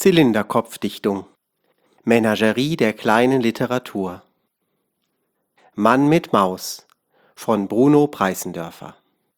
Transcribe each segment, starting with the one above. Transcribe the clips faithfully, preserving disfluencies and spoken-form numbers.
Zylinderkopfdichtung. Menagerie der kleinen Literatur. Mann mit Maus von Bruno Preissendörfer.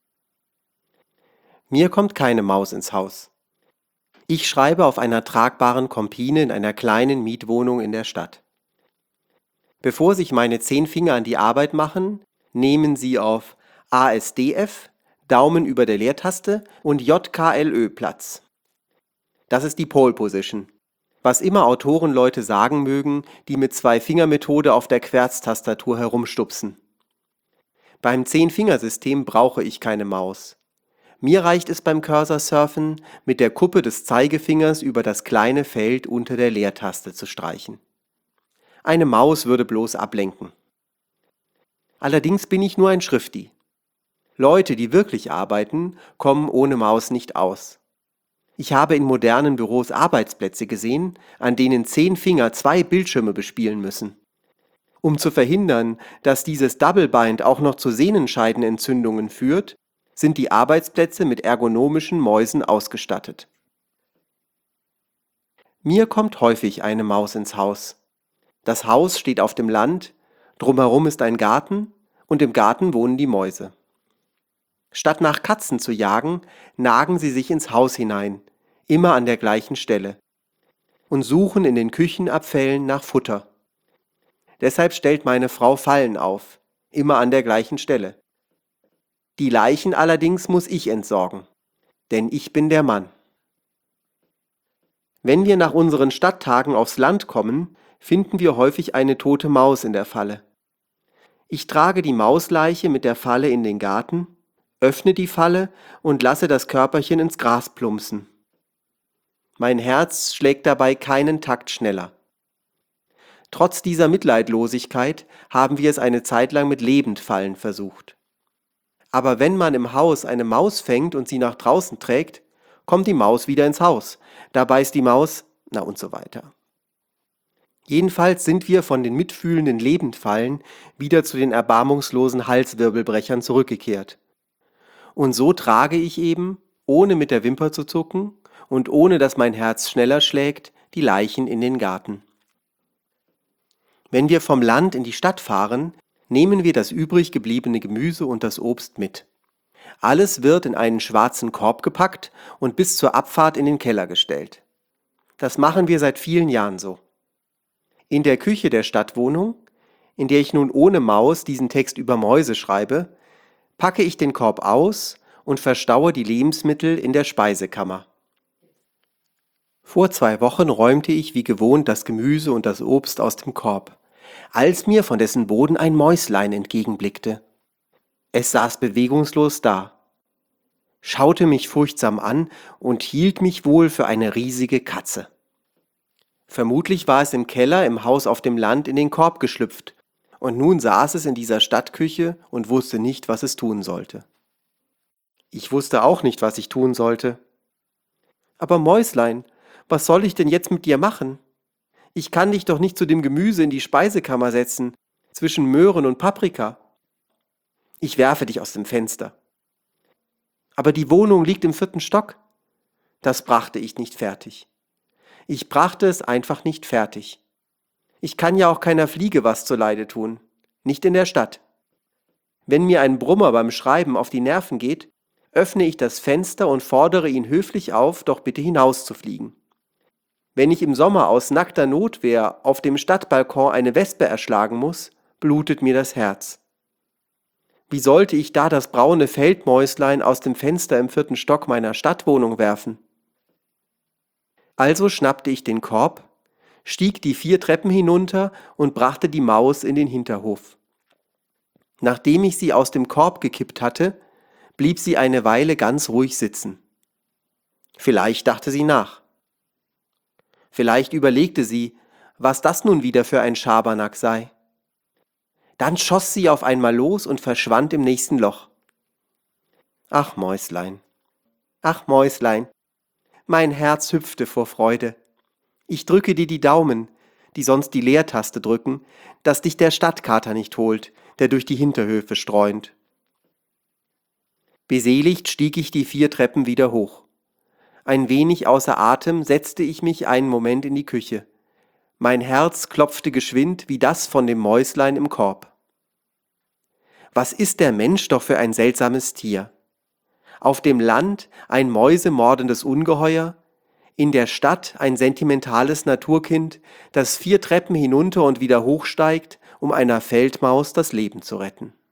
Mir kommt keine Maus ins Haus. Ich schreibe auf einer tragbaren Kompine in einer kleinen Mietwohnung in der Stadt. Bevor sich meine zehn Finger an die Arbeit machen, nehmen sie auf A S D F, Daumen über der Leertaste und J K L Ö Platz. Das ist die Pole Position. Was immer Autorenleute sagen mögen, die mit Zwei-Finger-Methode auf der Querztastatur herumstupsen. Beim Zehn-Fingersystem brauche ich keine Maus. Mir reicht es beim Cursor-Surfen, mit der Kuppe des Zeigefingers über das kleine Feld unter der Leertaste zu streichen. Eine Maus würde bloß ablenken. Allerdings bin ich nur ein Schrifti. Leute, die wirklich arbeiten, kommen ohne Maus nicht aus. Ich habe in modernen Büros Arbeitsplätze gesehen, an denen zehn Finger zwei Bildschirme bespielen müssen. Um zu verhindern, dass dieses Double Bind auch noch zu Sehnenscheidenentzündungen führt, sind die Arbeitsplätze mit ergonomischen Mäusen ausgestattet. Mir kommt häufig eine Maus ins Haus. Das Haus steht auf dem Land, drumherum ist ein Garten und im Garten wohnen die Mäuse. Statt nach Katzen zu jagen, nagen sie sich ins Haus hinein, immer an der gleichen Stelle, und suchen in den Küchenabfällen nach Futter. Deshalb stellt meine Frau Fallen auf, immer an der gleichen Stelle. Die Leichen allerdings muss ich entsorgen, denn ich bin der Mann. Wenn wir nach unseren Stadttagen aufs Land kommen, finden wir häufig eine tote Maus in der Falle. Ich trage die Mausleiche mit der Falle in den Garten, öffne die Falle und lasse das Körperchen ins Gras plumpsen. Mein Herz schlägt dabei keinen Takt schneller. Trotz dieser Mitleidlosigkeit haben wir es eine Zeit lang mit Lebendfallen versucht. Aber wenn man im Haus eine Maus fängt und sie nach draußen trägt, kommt die Maus wieder ins Haus. Da beißt die Maus, na und so weiter. Jedenfalls sind wir von den mitfühlenden Lebendfallen wieder zu den erbarmungslosen Halswirbelbrechern zurückgekehrt. Und so trage ich eben, ohne mit der Wimper zu zucken und ohne dass mein Herz schneller schlägt, die Leichen in den Garten. Wenn wir vom Land in die Stadt fahren, nehmen wir das übrig gebliebene Gemüse und das Obst mit. Alles wird in einen schwarzen Korb gepackt und bis zur Abfahrt in den Keller gestellt. Das machen wir seit vielen Jahren so. In der Küche der Stadtwohnung, in der ich nun ohne Maus diesen Text über Mäuse schreibe, packe ich den Korb aus und verstaue die Lebensmittel in der Speisekammer. Vor zwei Wochen räumte ich wie gewohnt das Gemüse und das Obst aus dem Korb, als mir von dessen Boden ein Mäuslein entgegenblickte. Es saß bewegungslos da, schaute mich furchtsam an und hielt mich wohl für eine riesige Katze. Vermutlich war es im Keller im Haus auf dem Land in den Korb geschlüpft, und nun saß es in dieser Stadtküche und wusste nicht, was es tun sollte. Ich wusste auch nicht, was ich tun sollte. Aber Mäuslein, was soll ich denn jetzt mit dir machen? Ich kann dich doch nicht zu dem Gemüse in die Speisekammer setzen, zwischen Möhren und Paprika. Ich werfe dich aus dem Fenster. Aber die Wohnung liegt im vierten Stock. Das brachte ich nicht fertig. Ich brachte es einfach nicht fertig. Ich kann ja auch keiner Fliege was zuleide tun, nicht in der Stadt. Wenn mir ein Brummer beim Schreiben auf die Nerven geht, öffne ich das Fenster und fordere ihn höflich auf, doch bitte hinauszufliegen. Wenn ich im Sommer aus nackter Notwehr auf dem Stadtbalkon eine Wespe erschlagen muss, blutet mir das Herz. Wie sollte ich da das braune Feldmäuslein aus dem Fenster im vierten Stock meiner Stadtwohnung werfen? Also schnappte ich den Korb, stieg die vier Treppen hinunter und brachte die Maus in den Hinterhof. Nachdem ich sie aus dem Korb gekippt hatte, blieb sie eine Weile ganz ruhig sitzen. Vielleicht dachte sie nach. Vielleicht überlegte sie, was das nun wieder für ein Schabernack sei. Dann schoss sie auf einmal los und verschwand im nächsten Loch. Ach Mäuslein, ach Mäuslein, mein Herz hüpfte vor Freude. Ich drücke dir die Daumen, die sonst die Leertaste drücken, dass dich der Stadtkater nicht holt, der durch die Hinterhöfe streunt. Beseligt stieg ich die vier Treppen wieder hoch. Ein wenig außer Atem setzte ich mich einen Moment in die Küche. Mein Herz klopfte geschwind wie das von dem Mäuslein im Korb. Was ist der Mensch doch für ein seltsames Tier? Auf dem Land ein mäusemordendes Ungeheuer, in der Stadt ein sentimentales Naturkind, das vier Treppen hinunter und wieder hochsteigt, um einer Feldmaus das Leben zu retten.